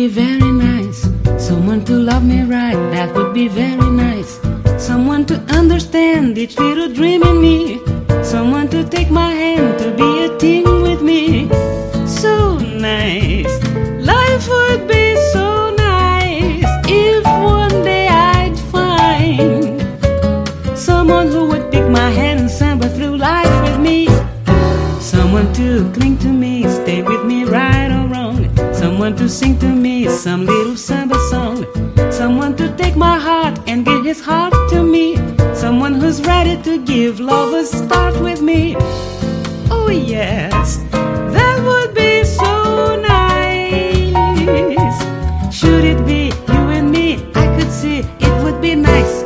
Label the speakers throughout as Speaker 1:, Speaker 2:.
Speaker 1: be very nice. Someone to love me right, that would be very nice. Someone to understand each little dream in me. Someone to take my hand, to be a team with me. So nice, life would be so nice if one day I'd find someone who would pick my hand and samba through life with me. Someone to cling to me, stay with me right or wrong. Someone to sing to me some little samba song. Someone to take my heart and give his heart to me. Someone who's ready to give love a start with me. Oh yes, that would be so nice. Should it be you and me, I could see it would be nice.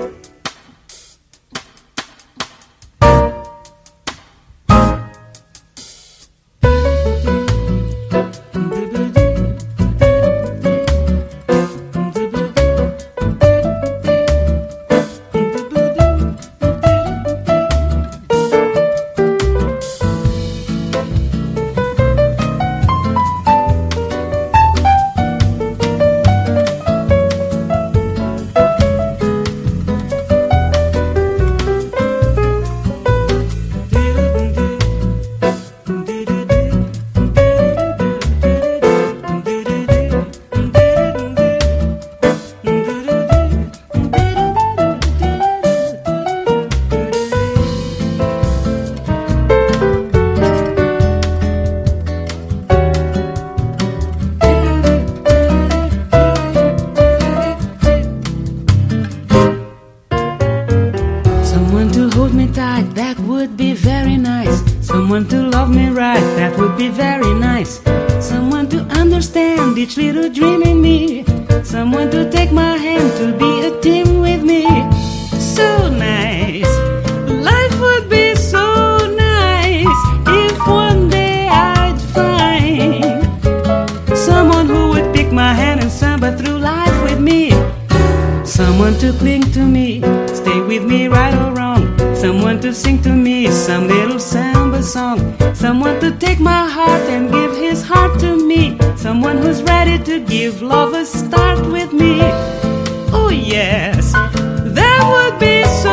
Speaker 1: Someone to hold me tight, that would be very nice. Someone to love me right, that would be very nice. Someone to understand each little dream in me. Someone to take my hand, to be a team with me. So nice, life would be so nice if one day I'd find someone who would pick my hand and samba through life with me. Someone to cling to me, stay with me right or wrong. Someone to sing to me some little samba song. Someone to take my heart and give his heart to me. Someone who's ready to give love a start with me. Oh yes, that would be so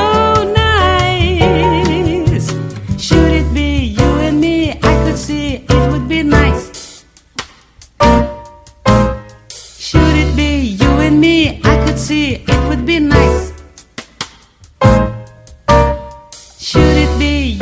Speaker 1: nice. Should it be you and me, I could see it would be nice. Should it be you and me, I could see it would be nice. Should it be